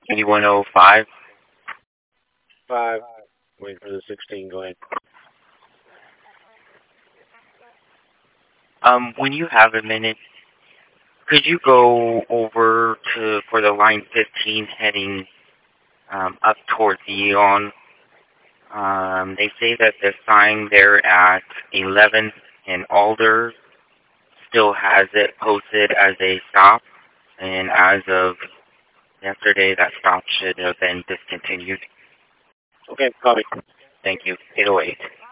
8105. 5. Wait for the 16. Go ahead. When you have a minute, could you go over to for the line 15 heading up towards Eon? They say that the sign there at 11th and Alder still has it posted as a stop, and as of yesterday, that stop should have been discontinued. Okay, copy. Thank you. 808.